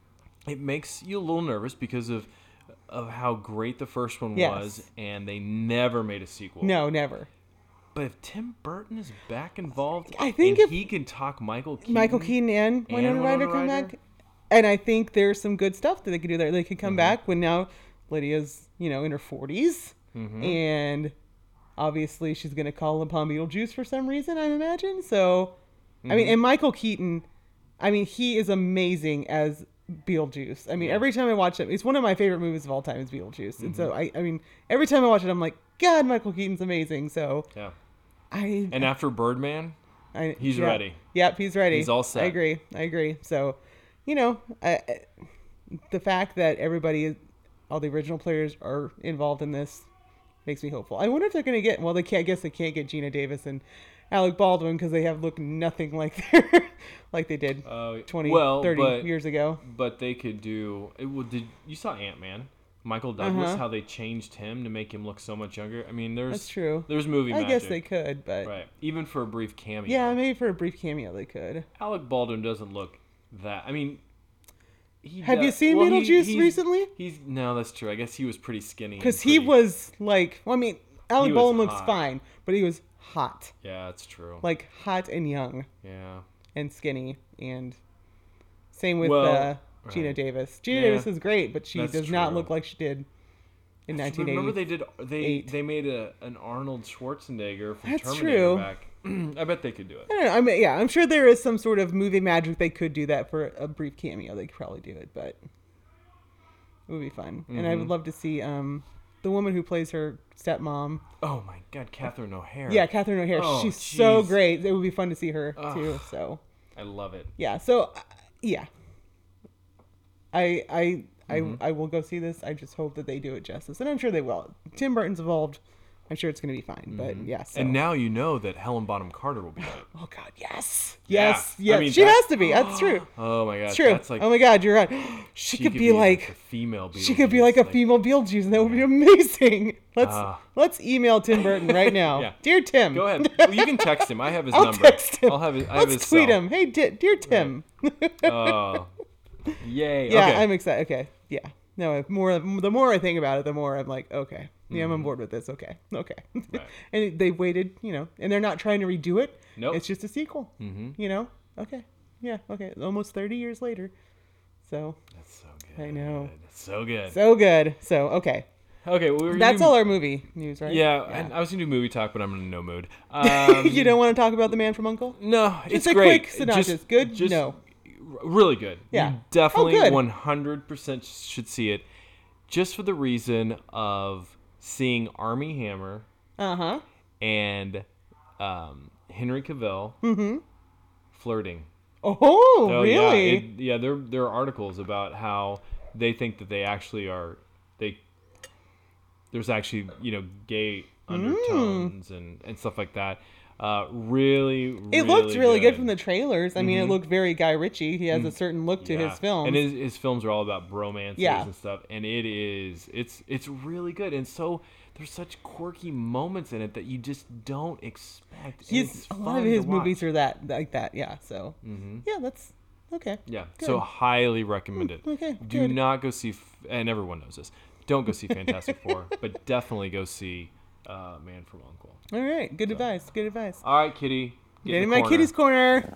it makes you a little nervous because of of how great the first one Yes. was, and they never made a sequel. No, never. But if Tim Burton is back involved, I think and if- he can talk Michael Keaton, Michael Keaton and Winona Ryder Winona come Ryder? back, and I think there's some good stuff that they could do there. They could come Mm-hmm. back when now Lydia's, you know, in her forties, Mhm. and obviously she's going to call upon Beetlejuice for some reason, I imagine. So, I Mm-hmm. mean, and Michael Keaton, I mean, he is amazing as Beetlejuice. I mean, Yeah. every time I watch it, it's one of my favorite movies of all time is Beetlejuice. And Mm-hmm. so, I, I mean, every time I watch it, I'm like, God, Michael Keaton's amazing. So, Yeah. I, And after Birdman, I he's yeah. ready. Yep, he's ready. He's all set. I agree. I agree. So, you know, I, I- the fact that everybody, all the original players are involved in this, makes me hopeful. I wonder if they're going to get. Well, they can't. I guess they can't get Gina Davis and Alec Baldwin because they have looked nothing like their like they did uh, twenty, well, thirty but, years ago. But they could do. It, well, did you saw Ant Man? Michael Douglas, Uh-huh. how they changed him to make him look so much younger. I mean, there's That's true. There's movie I magic. guess they could, but Right, even for a brief cameo. yeah, maybe for a brief cameo they could. Alec Baldwin doesn't look that. I mean, he Have you does- seen well, he- Beetlejuice he's- recently? He's no, that's true. I guess he was pretty skinny. and Because he pretty- was like, well, I mean, Alec was Baldwin looks hot. fine, but he was hot, Yeah, that's true. like hot and young. yeah. and skinny, and same with Well, uh, Gina right. Davis. Gina Yeah, Davis is great, but she that's does not true. look like she did in nineteen eighty. Remember they did they eight. they made a an Arnold Schwarzenegger from That's Terminator true. back. I bet they could do it. I don't know. I mean, yeah, I'm sure there is some sort of movie magic they could do that for a brief cameo. They could probably do it, but it would be fun. And I would Mhm. love to see um, the woman who plays her stepmom. Oh my God, Catherine O'Hare. Yeah, Catherine O'Hare. Oh, She's so jeez. great. It would be fun to see her Ugh. too. So I love it. yeah. So uh, yeah. I I Mhm. I I will go see this. I just hope that they do it justice, and I'm sure they will. Tim Burton's involved I'm sure it's going to be fine. But yeah. So. And now you know that Helen Bonham Carter will be in it. Oh God, yes, Yeah. yes, yes. I mean, she that- has to be. That's true. Oh my god, It's true. that's like Oh my God, you're right. She, could, could be, like. a female. She could be like a Beetlejuice, female Beetlejuice, and that would be amazing. Let's Ah. let's email Tim Burton right now. Yeah. Dear Tim. Go ahead. Well, you can text him. I have his I'll number. text him. I'll have his. I have Let's his tweet cell. him. Hey, di- dear Tim. Oh, yay! Yeah, okay. I'm excited. Okay, yeah. No, if more the more I think about it, the more I'm like, okay, yeah, I'm on board with this. Okay, okay. Right. And they waited, you know, and they're not trying to redo it. Nope. It's just a sequel. Mm-hmm. You know. Okay. Yeah. Okay. Almost thirty years later. So That's so good. I know. It's so good. so good. So okay. okay, well, we were That's gonna all our movie news, right? do, Yeah, and I was gonna do movie talk, but I'm in no mood. Um, You don't want to talk about The Man from U N C L E? No, it's a great. quick synopsis. Just- Good? just No. r- Really good. Yeah. You definitely Oh, good. one hundred percent should see it, just for the reason of seeing Armie Hammer Uh huh. and um, Henry Cavill flirting. Oh, Oh, really? Yeah, it, yeah. There there are articles about how they think that they actually are they. There's actually you know gay undertones and, and stuff like that. Uh, really, It really looked really good. good from the trailers. I mean, it looked very Guy Ritchie. He has a certain look to Yeah. his films. and his, his films are all about bromances Yeah. and stuff. And it is it's it's really good. And so there's such quirky moments in it that you just don't expect. And He's it's a lot fun of to his watch. movies are that like that. Yeah. So yeah, that's okay. Yeah, Good. so highly recommend it. okay, Do good. not go see, f- and everyone knows this. Don't go see Fantastic Four, but definitely go see uh, Man from U N C L E. All right. Good advice. Good advice. All right, Kitty. Get Get in in the my corner. kitty's corner.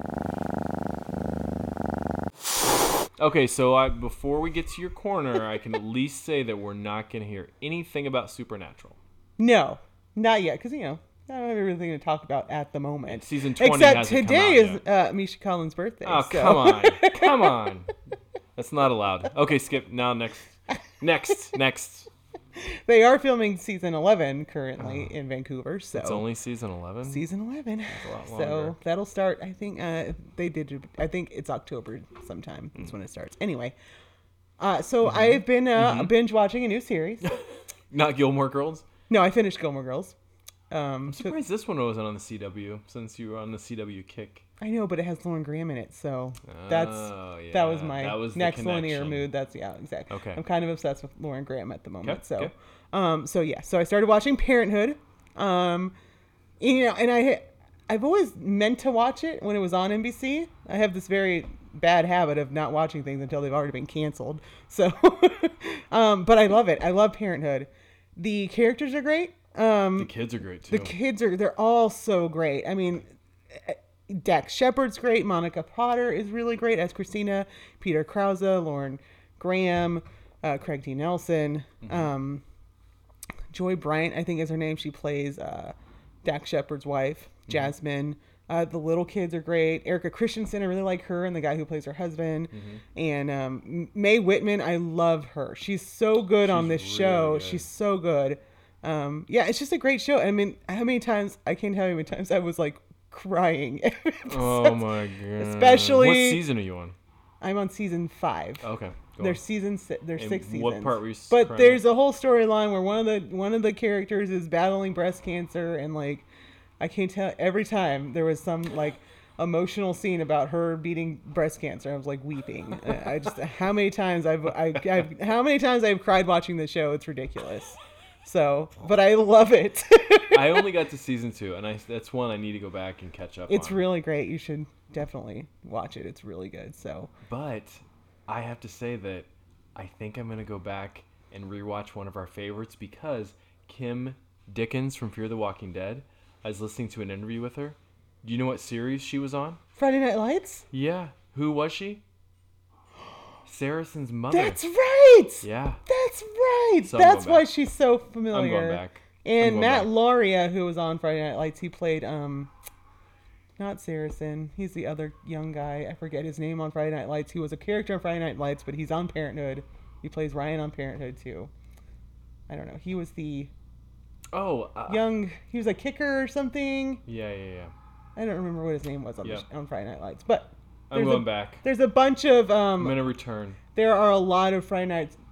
Okay, so I, before we get to your corner, I can at least say that we're not going to hear anything about Supernatural. No, not yet, because you know I don't have everything to talk about at the moment. Season twenty Except hasn't come today out is uh, Misha Collins' birthday. Oh, so. come on. Come on. That's not allowed. Okay, skip. Now, next. Next. Next. They are filming season eleven currently in Vancouver. So It's only season eleven? season eleven. a lot So longer. that'll start. I think uh, they did. I think it's October sometime. Mm. That's when it starts. Anyway, uh, so I've been uh, binge watching a new series. Not Gilmore Girls? No, I finished Gilmore Girls. Um, so- Surprised this one wasn't on the C W, since you were on the C W kick. I know, but it has Lauren Graham in it, so that's Oh, that was yeah. my That was the next linear connection. mood. That's yeah, exactly. Okay. I'm kind of obsessed with Lauren Graham at the moment. Okay, So, okay. um, so yeah, so I started watching Parenthood. Um, you know, and I I've always meant to watch it when it was on N B C. I have this very bad habit of not watching things until they've already been canceled. So, um, but I love it. I love Parenthood. The characters are great. Um, The kids are great, too. the kids are they're all so great. I mean, Dax Shepard's great. Monica Potter is really great as Christina. Peter Krause, Lauren Graham, uh, Craig T. Nelson, um, Joy Bryant, I think is her name. She plays uh, Dax Shepard's wife, Jasmine. Uh, the little kids are great. Erica Christensen, I really like her, and the guy who plays her husband. And um, Mae Whitman, I love her. She's so good on this She's show. really good. She's so good. Um, yeah, it's just a great show. I mean, how many times, I can't tell you how many times I was like crying. Oh my god! Especially- What season are you on? I'm on season five. Okay, go There's on. season si- there's And six seasons. what part were you But crying there's a whole storyline where one of the one of the characters is battling breast cancer, and like I can't tell, every time there was some like emotional scene about her beating breast cancer, I was like weeping. I I just how many times I've, I, I've how many times I've cried watching the show. It's ridiculous. So, but I love it. I only got to season two, and I that's one I need to go back and catch up It's on. really great. You should definitely watch it. It's really good. So, But I have to say that I think I'm going to go back and rewatch one of our favorites, because Kim Dickens from Fear the Walking Dead, I was listening to an interview with her. Do you know what series she was on? Friday Night Lights? Yeah. Who was she? Saracen's mother. That's right. Yeah. That's right. So I'm That's going why back. she's so familiar. I'm going back. I'm And going Matt back. Lauria, who was on Friday Night Lights, he played um, not Saracen. He's the other young guy. I forget his name on Friday Night Lights. He was a character on Friday Night Lights, but he's on Parenthood. He plays Ryan on Parenthood too. I don't know. He was the Oh. Uh, young. He was a kicker or something. Yeah, yeah, yeah. I don't remember what his name was on, Yeah. the, sh- on Friday Night Lights, but I'm there's going a, back. There's a bunch of um. I'm going to return. There are a lot of Friday Night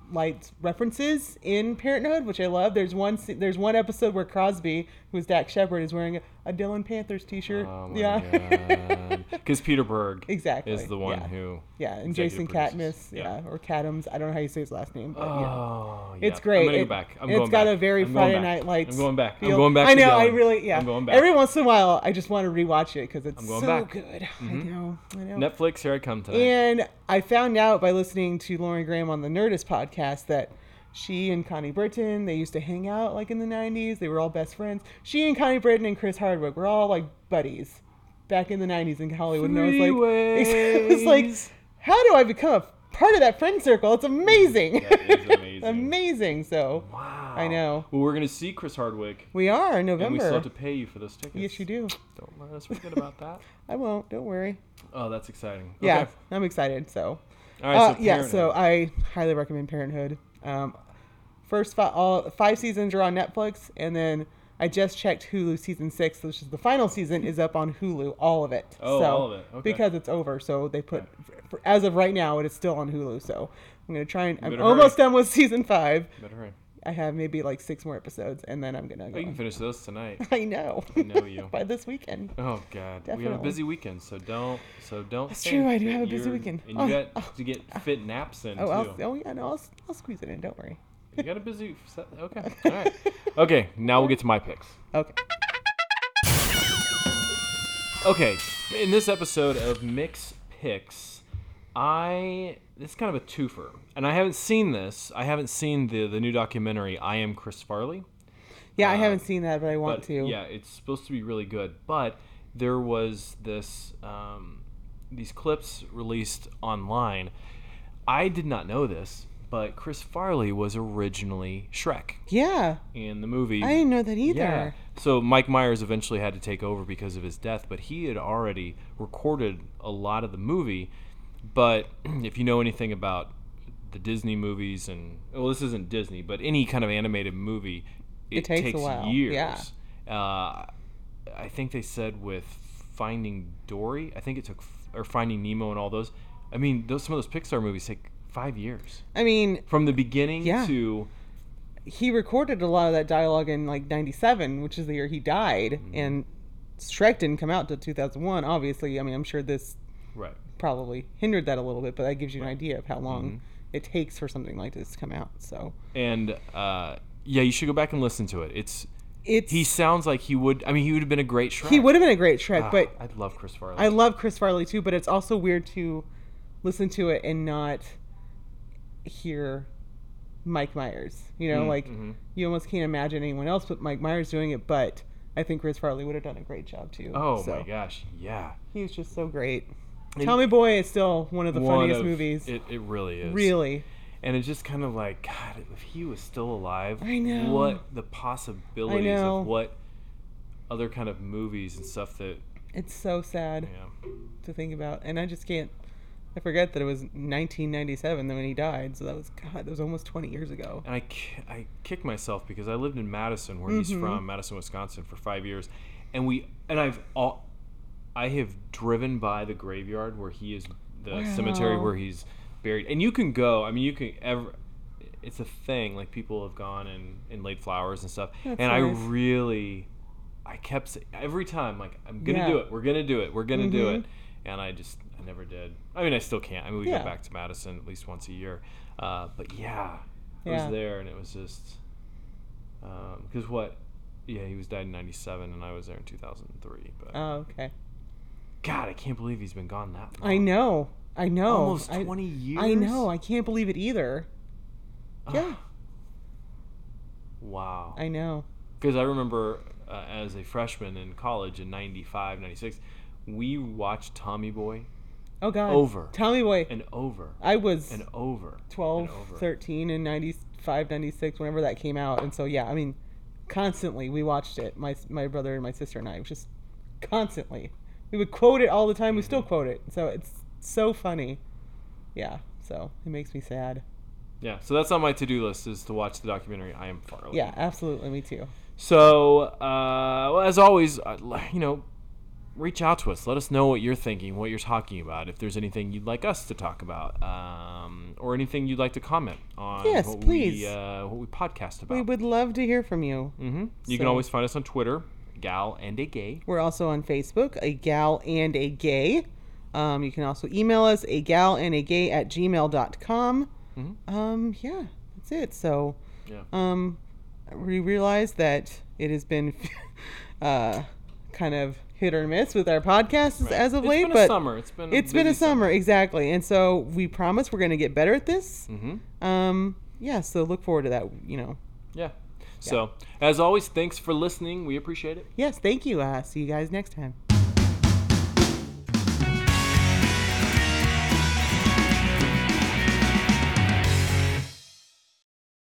light references in Parenthood, which I love. There's one se- there's one episode where Crosby, who's Dak Shepard, is wearing a, a Dylan Panthers t-shirt. Oh my yeah. Because Peter Berg Exactly. is the one yeah. who. Yeah, and Jason executive Katniss, produces. yeah. or Cadams. I don't know how you say his last name, but yeah. Oh, yeah. It's great. I'm gonna It- go back. I'm it's going got back. a very I'm going Friday back. Night Lights. I'm going back. I'm feel. going back. I to know. I Dylan. really, yeah. I'm going back. Every once in a while, I just want to rewatch it because it's I'm going so back. good. Mhm. I know. I know. Netflix, here I come tonight. And I found out by listening to Lauren Graham on the Nerdist podcast that she and Connie Britton, they used to hang out like in the nineties. They were all best friends. She and Connie Britton and Chris Hardwick were all like buddies back in the nineties in Hollywood. And I was like, it was like, how do I become a part of that friend circle? It's amazing. That is amazing. Amazing. So Wow. I know. Well, we're going to see Chris Hardwick. We are in And November. we still have to pay you for those tickets. Yes, you do. Don't let us forget about that. I won't. Don't worry. Oh, that's exciting. Yeah, Okay. I'm excited. So, All right, uh, so yeah. So Parenthood. I highly recommend Parenthood. Um, first five, all five seasons are on Netflix, and then I just checked Hulu season six, which is the final season, is up on Hulu, all of it. Oh, so, all of it. Okay. Because it's over, so they put for, as of right now, it is still on Hulu. So I'm gonna try and I'm better almost hurry. done with season five. Better hurry. I have maybe like six more episodes, and then I'm gonna Oh, go. you can finish those tonight. I know. I know you. By this weekend. Oh God, we have a Definitely. busy weekend, so don't, so don't. That's think true, I do that have a busy you're- weekend. and Oh, you got oh, to get fit naps in Oh, too. I'll, oh yeah, no, I'll, I'll squeeze it in. Don't worry. You got a busy. Set? Okay, all right. Okay, now we'll get to my picks. Okay. Okay, in this episode of Mix Picks, I this is kind of a twofer, and I haven't seen this. I haven't seen the the new documentary I Am Chris Farley. Yeah, I Uh, haven't seen that, but I want But, to. yeah, it's supposed to be really good. But there was this um, these clips released online. I did not know this, but Chris Farley was originally Shrek Yeah. in the movie. I didn't know that either. Yeah. So Mike Myers eventually had to take over because of his death, but he had already recorded a lot of the movie. But if you know anything about the Disney movies, and well, this isn't Disney, but any kind of animated movie, it, It takes a while, years. yeah. Uh, I think they said with Finding Dory, I think it took, or Finding Nemo and all those. I mean, those some of those Pixar movies take five years I mean, from the beginning Yeah. to. he recorded a lot of that dialogue in like ninety-seven, which is the year he died, Mm-hmm. and Shrek didn't come out till two thousand one. Obviously, I mean, I'm sure this Right. probably hindered that a little bit, but that gives you an idea of how long Mm-hmm. it takes for something like this to come out. So And uh, yeah, you should go back and listen to it. It's it's he sounds like he would. I mean, he would have been a great Shrek. he would have been a great Shrek, Ah, but I love Chris Farley. I love Chris Farley too. But it's also weird to listen to it and not hear Mike Myers. You know, Mm, like mhm. you almost can't imagine anyone else but Mike Myers doing it. But I think Chris Farley would have done a great job too. Oh So, my gosh, yeah. he was just so great. And- Tommy Boy is still one of the One funniest of- movies. It, it really is. Really. And it's just kind of like, God, if he was still alive, I know. what the possibilities know. of what other kind of movies and stuff that, It's so sad yeah. to think about, and I just can't. I forget that it was nineteen ninety-seven when he died. So that was God. That was almost twenty years ago. And I, ki- I kick myself because I lived in Madison, where Mm-hmm. he's from, Madison, Wisconsin, for five years, and we and I've all, I have driven by the graveyard where he is, the Wow. cemetery where he's buried, and you can go. I mean, you can ever. It's a thing. Like people have gone and, and laid flowers and stuff, That's and I nice. really, I kept say, every time like I'm gonna Yeah. do it. We're gonna do it. We're gonna do Mhm. it. And I just, I never did. I mean, I still can't. I mean, we Yeah. go back to Madison at least once a year. Uh, but yeah, I Yeah. was there, and it was just, because what? Yeah, he was died in ninety-seven, and I was there in two thousand three. But Oh, okay. God, I can't believe he's been gone that long. I know. I know. Almost I- twenty years. I know. I can't believe it either. Yeah. Wow. I know. Because I remember uh, as a freshman in college in ninety-five, ninety-six, we watched Tommy Boy Oh God. Over. Tommy Boy. and over I was and over twelve, and over. thirteen, and ninety-five, ninety-six, whenever that came out. And so, yeah, I mean, constantly we watched it. My my brother and my sister and I, just constantly. We would quote it all the time. We still Mm-hmm. quote it. So it's so funny. Yeah. So it makes me sad. Yeah, so that's on my to-do list, is to watch the documentary I Am Farley. Yeah, absolutely. Me too. So, uh, well, as always, uh, you know, reach out to us. Let us know what you're thinking, what you're talking about. If there's anything you'd like us to talk about, um, or anything you'd like to comment on Yes, what please. we uh, what we podcast about. We would love to hear from you. Mm-hmm. You can So- always find us on Twitter, Gal and a Gay. We're also on Facebook, a gal and a gay. Um, you can also email us, a gal and a gay at gmail dot com. Mm-hmm. Um, yeah, that's it. So, Yeah. um, we realize that it has been uh, kind of hit or miss with our podcasts Right. as of It's late, been a but summer. It's been a it's been a busy summer, exactly. And so we promise we're going to get better at this. Mm-hmm. Um, yeah, so look forward to that, you know. Yeah. So, as always, thanks for listening. We appreciate it. Yes, thank you. Uh, see you guys next time.